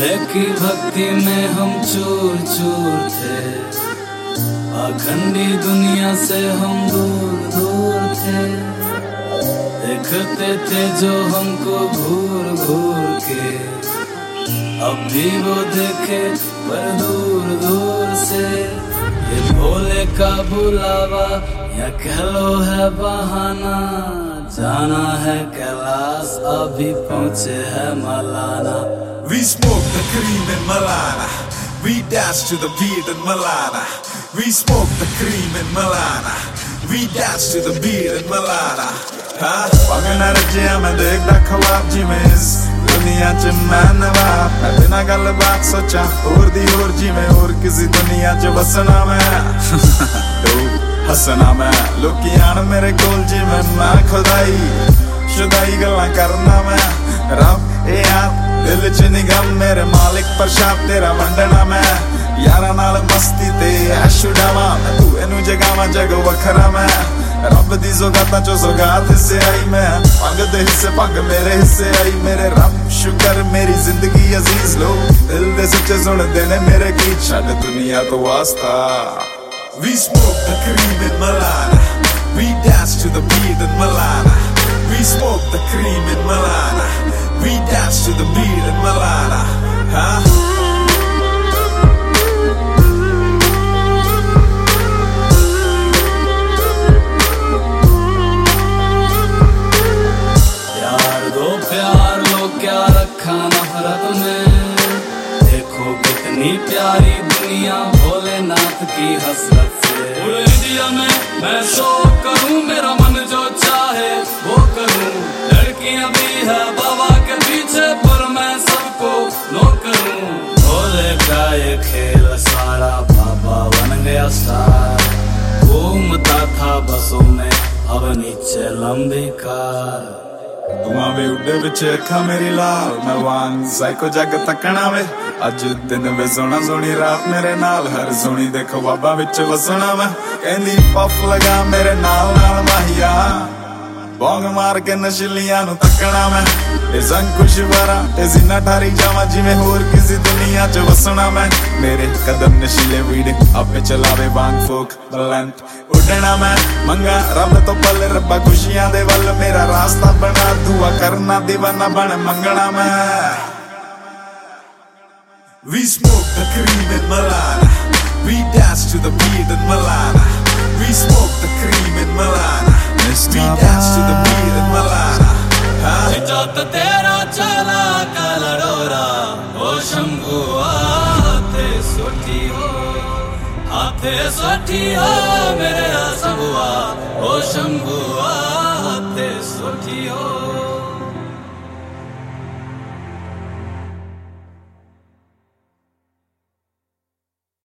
भोले की भक्ति में हम चूर चूर थे, अखंडी दुनिया से हम दूर दूर थे। देखते थे जो हमको घूर घूर के, अब भी वो देखे पर दूर दूर से। ये भोले का बुलावा या कह लो है बहाना, जाना है कैलाश अभी पहुँचे है Malana. We smoke the cream in Malana, we dance to the beat in Malana. We smoke the cream in Malana, we dance to the beat in Malana. Pagana rajya mein dekhda khwab jiਵੇਂ ਇਸ ਦੁਨੀਆ ਚ ਮੈਂ ਨਵਾਬ, ਮੈਂ ਬਿਨਾਂ ਗੱਲ ਬਾਤ ਸੋਚਾਂ ਹੋਰ ਦੀ ਹੋਰ ਜਿਵੇਂ ਹੋਰ ਕਿਸੇ ਦੁਨੀਆ ਚ ਵਸਣਾ ਮੈਂ। ਹੱਸਣਾ ਮੈਂ ਲੋਕੀ ਆਣ ਮੇਰੇ ਕੋਲ ਜਿਵੇਂ ਮੈਂ ਖੁਦਾਈ ਸ਼ੁਦਾਈ ਗੱਲਾਂ ਕਰਨਾ ਮੈਂ। ਰੱਬ ਇਹ ਆਪ दिल च निगम मेरे मालिक प्रशाप तेरा वंडना मैं। यारा नाल मस्ती ते ऐश उड़ावा मैं, तू एनू जगावा जग वखरा मैं। रब दी सौगातां चो सौगात हिस्से आई मैं, पंग दे हिस्से पंग मेरे हिस्से आई। मेरे रब शुक्र मेरी जिंदगी अजीज लो, दिल दे सच्चे सुनदे ने मेरे गीत, छड्ड दुनिया तो वास्ता। We smoke the cream in Malana, we dance to the beat in Malana. We smoke the cream in Malana, we dance to the beat in Malana. प्यार दो प्यार लो क्या रखा नफरत में, देखो कितनी प्यारी दुनिया भोलेनाथ की हसरत से। पूरे इंडिया में मैं शो करूं, मेरा मन जो चाहे वो करूं। लड़कियां भी है बाबा के पीछे पर मैं सबको नो करूं। भोले का ये खेल सारा बाबा बन गया स्टार, घूमता था बसों में अब नीचे लंबी कार। धुआं वे उड्डे विच अखा मेरी लाल, मैं वांग साइको जग तकना वे। अज दिन वे सोना सोनी रात मेरे नाल, हर सोनी दे ख्वाबां विच वसना मैं। कहंदी पफ लगा मेरे नाल नाल माहिया, बौंग मार के नशीलियां नू तकना मैं। ए संकुश वारा ए जिन्ना ठारी जावा जिवें होर किसी दुनिया च वसना मैं। मेरे कदम नशीले वीड आपे चलावे वांग फोक बलंत उड़ना मैं। मंगा रब तो पल रब्बा खुशियां दे वल, मेरा रास्ता बना दुआ करना दीवाना बन मंगना मैं। We smoke the cream in Malana, we dance to the beat in Malana. We smoke the cream in Malana, we dance to the beat in Malana. जत तेरा चला कलडोरा ओ शंभू हाथे सोठी हो, हाथे सोठी हो मेरे शंभुआ ओ शंभू हाथे सोठी हो।